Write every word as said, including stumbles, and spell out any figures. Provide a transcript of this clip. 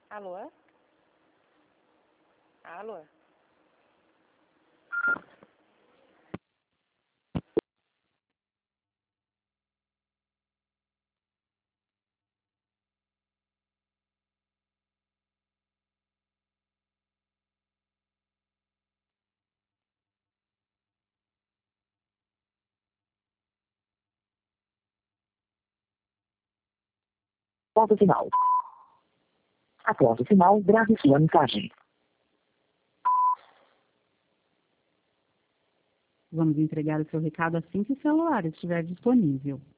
Alô? Alô? Ponto final. Após o final, grave sua mensagem. Vamos entregar o seu recado assim que o celular estiver disponível.